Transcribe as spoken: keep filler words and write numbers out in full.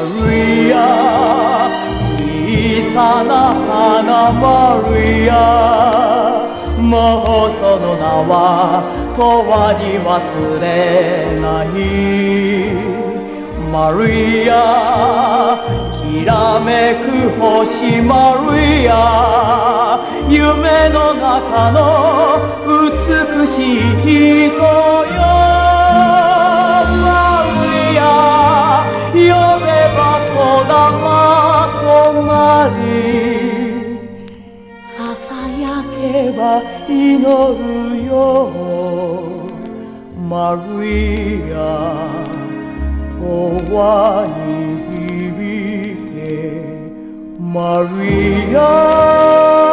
リア小さな花マリアもうその名は永遠に忘れないマリアきらめく星マリア夢の中の美しい人よマリア呼べばこだまとなりささやけば祈るよマリア永遠に響けマリア